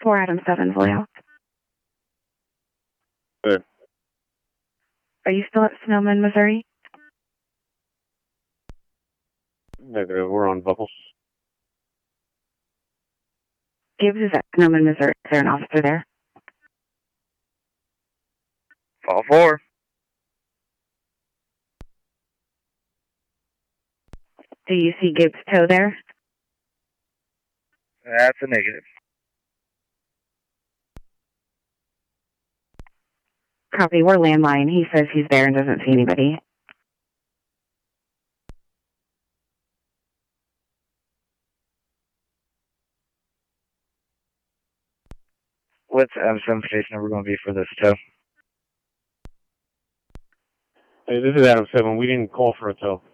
4 Adam 7, Vallejo. Good. Are you still at Snowman, Missouri? Negative. We're on Buckles. Gibbs is at Snowman, Missouri. Is there an officer there? Fall 4. Do you see Gibbs' toe there? That's a negative. Copy, we're landline. He says he's there and doesn't see anybody. What's Adam 7 case number going to be for this tow? Hey, this is Adam 7. We didn't call for a tow.